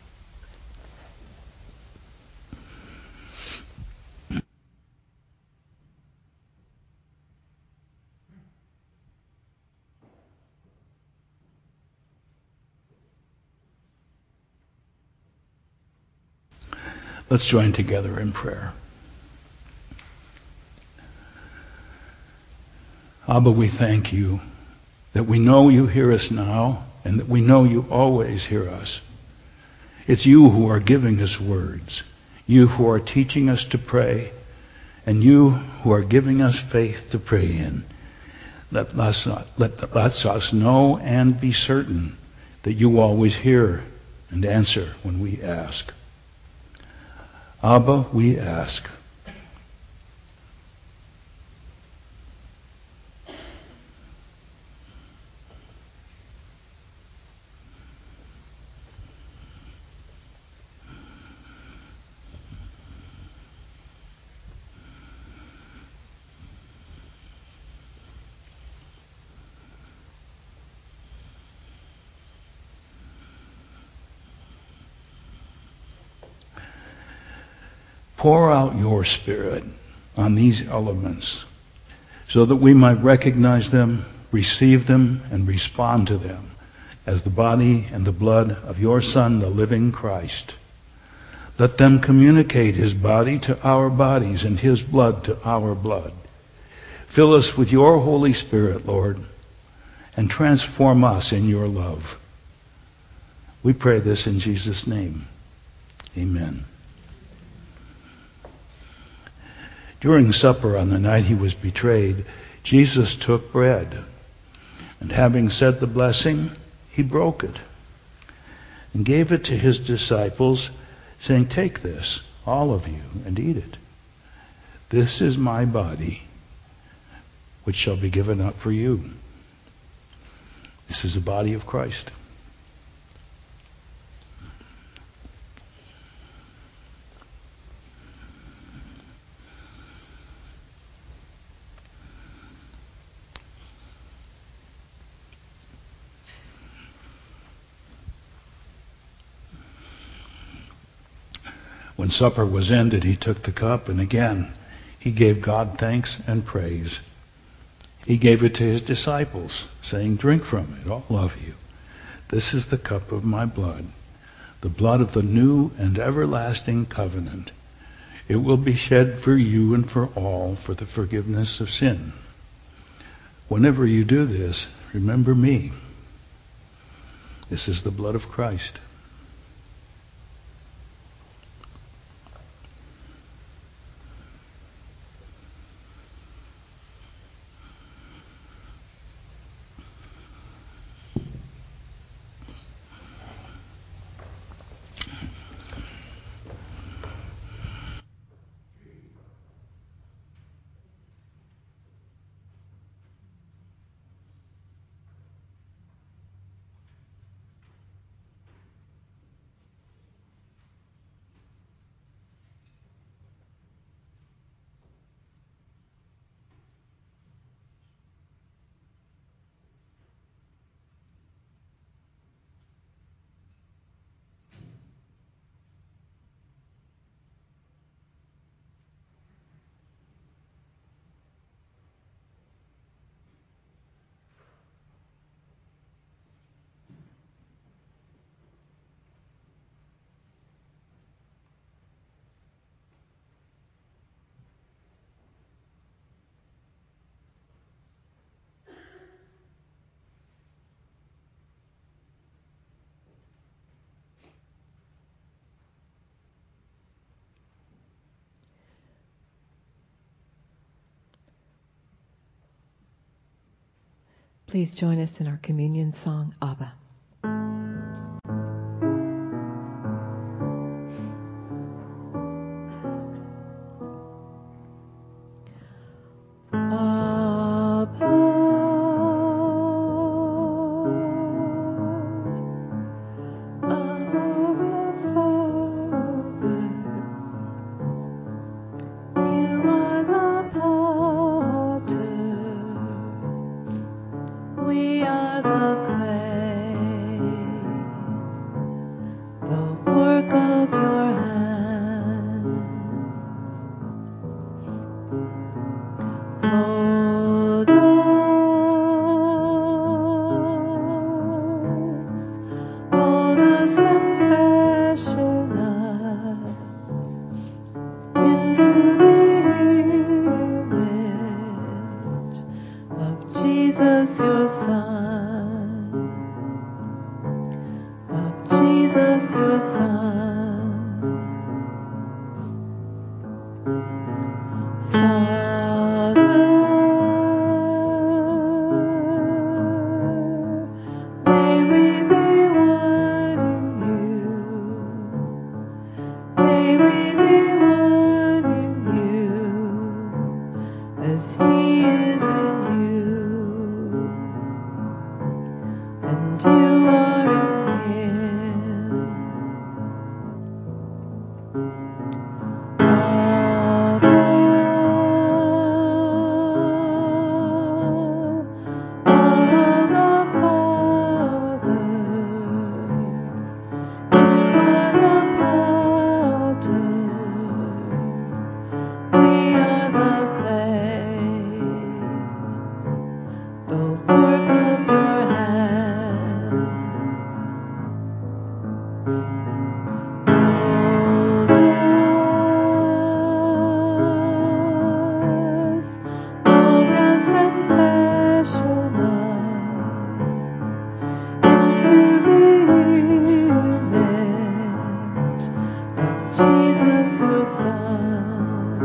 [SPEAKER 2] Let's join together in prayer. Abba, we thank you that we know you hear us now and that we know you always hear us. It's you who are giving us words, you who are teaching us to pray, and you who are giving us faith to pray in. Let us, let, let us know and be certain that you always hear and answer when we ask. Abba, we ask. Pour out your Spirit on these elements so that we might recognize them, receive them, and respond to them as the body and the blood of your Son, the living Christ. Let them communicate His body to our bodies and His blood to our blood. Fill us with your Holy Spirit, Lord, and transform us in your love. We pray this in Jesus' name. Amen. During supper on the night he was betrayed, Jesus took bread, and having said the blessing, he broke it and gave it to his disciples, saying, "Take this, all of you, and eat it. This is my body, which shall be given up for you." This is the body of Christ. When supper was ended, he took the cup, and again he gave God thanks and praise. He gave it to his disciples, saying, "Drink from it, all of you. This is the cup of my blood, the blood of the new and everlasting covenant. It will be shed for you and for all for the forgiveness of sin. Whenever you do this, remember me." This is the blood of Christ.
[SPEAKER 3] Please join us in our communion song, Abba. us and fashion us into the image of Jesus your Son, of Jesus your Son. Father, may we be one in you. May we be one in you, as He is in you, and you are in Him. Abba, Abba, Father, you are the potter, we are the clay, the work of your hands. Mold us, mold us and fashion us into the image of Jesus your Son,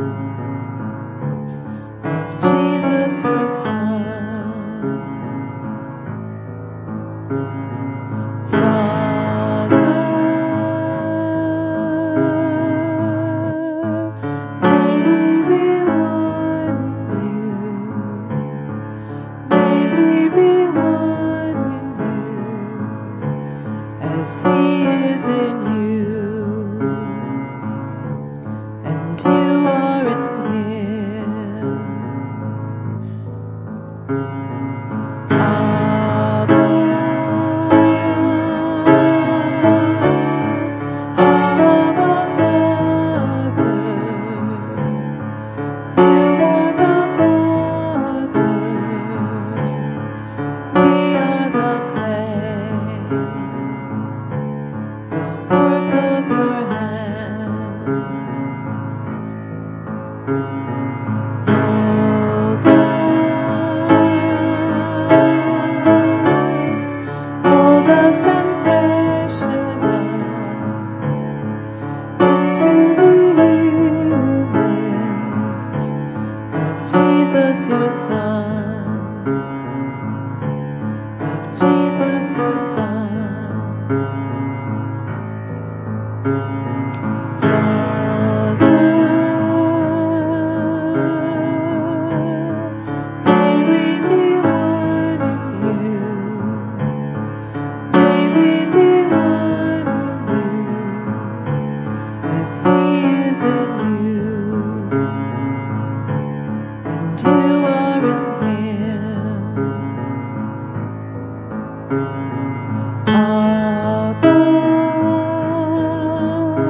[SPEAKER 3] of Jesus your Son. Father, may we be one in you. May we be one in you, as He is in you, and you are in Him. Abba, Abba, Father, you are the potter, we are the clay, the work of your hands. Mold us, mold us and fashion us into the image of Jesus your Son, of Jesus your Son. Father, may we be one in you. May we be one in you, as He is in you, and you are in Him. Abba,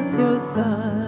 [SPEAKER 3] us your Son.